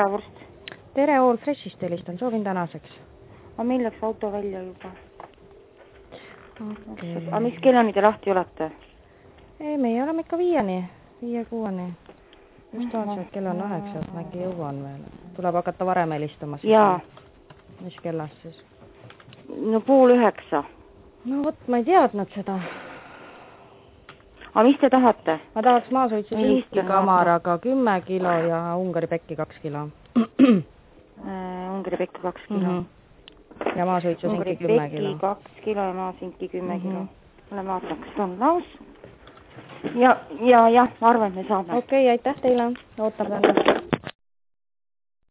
päevust. Tere, All Freshist helistan, soovin tänaseks. Aga meil läks auto välja juba. Okay. Aga mis kellani te lahti olete? Ei, meie oleme ikka 5-6. Just vaatasin, et kell on 9, et äkki jõuan veel. Tuleb hakata varem helistama. Jaa. Mis kellas siis? No 8:30. No vot, ma ei teadnud seda. Aga mis te tahate? Ma tahaks maasuitsu sinkikamaraga 10 kilo ja Ungari pekki 2 kilo. Ungari pekki 2 kilo. Ja maasuitsu sinki 10 kilo. Ungari pekki 2 kilo ja maasinki 10 kilo. Ole vaata, kas on laus. Ja, ma arvan, et me saame. Okei, aitäh teile. Ootab täna.